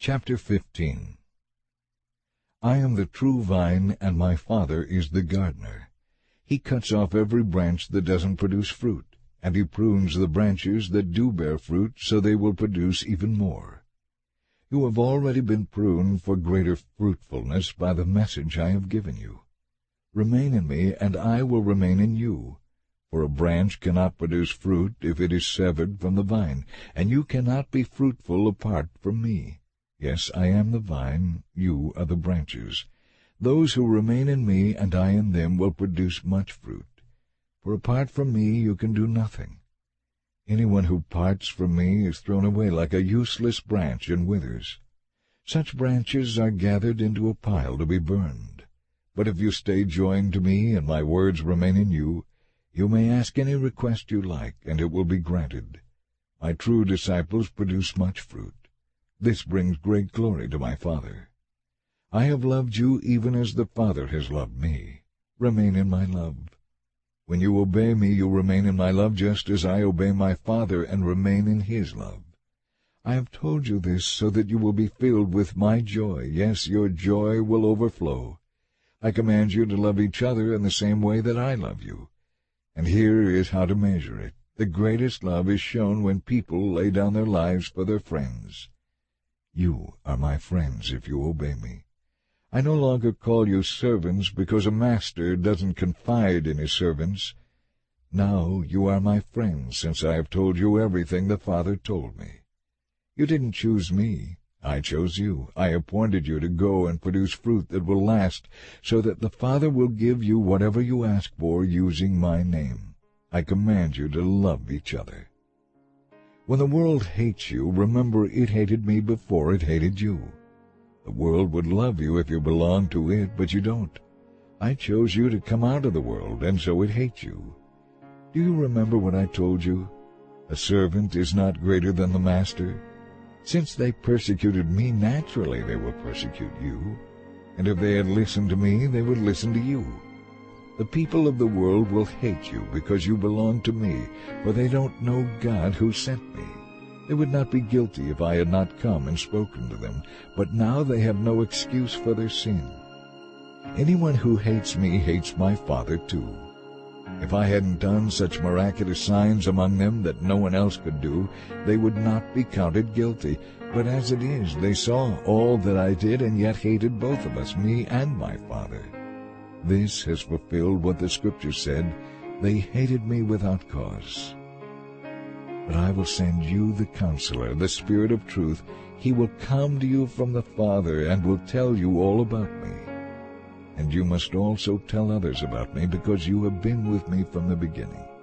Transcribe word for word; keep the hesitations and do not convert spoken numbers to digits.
Chapter fifteen. I am the true vine, and my Father is the gardener. He cuts off every branch that doesn't produce fruit, and he prunes the branches that do bear fruit, so they will produce even more. You have already been pruned for greater fruitfulness by the message I have given you. Remain in me, and I will remain in you. For a branch cannot produce fruit if it is severed from the vine, and you cannot be fruitful apart from me. Yes, I am the vine, you are the branches. Those who remain in me and I in them will produce much fruit. For apart from me you can do nothing. Anyone who parts from me is thrown away like a useless branch and withers. Such branches are gathered into a pile to be burned. But if you stay joined to me and my words remain in you, you may ask any request you like, and it will be granted. My true disciples produce much fruit. This brings great glory to my Father. I have loved you even as the Father has loved me. Remain in my love. When you obey me, you remain in my love, just as I obey my Father and remain in his love. I have told you this so that you will be filled with my joy. Yes, your joy will overflow. I command you to love each other in the same way that I love you. And here is how to measure it. The greatest love is shown when people lay down their lives for their friends. You are my friends if you obey me. I no longer call you servants, because a master doesn't confide in his servants. Now you are my friends, since I have told you everything the Father told me. You didn't choose me. I chose you. I appointed you to go and produce fruit that will last, so that the Father will give you whatever you ask for using my name. I command you to love each other. When the world hates you, remember it hated me before it hated you. The world would love you if you belonged to it, but you don't. I chose you to come out of the world, and so it hates you. Do you remember what I told you? A servant is not greater than the master. Since they persecuted me, naturally they will persecute you. And if they had listened to me, they would listen to you. The people of the world will hate you because you belong to me, for they don't know God who sent me. They would not be guilty if I had not come and spoken to them, but now they have no excuse for their sin. Anyone who hates me hates my Father too. If I hadn't done such miraculous signs among them that no one else could do, they would not be counted guilty. But as it is, they saw all that I did and yet hated both of us, me and my Father. This has fulfilled what the Scripture said, they hated me without cause. But I will send you the Counselor, the Spirit of truth. He will come to you from the Father and will tell you all about me. And you must also tell others about me, because you have been with me from the beginning.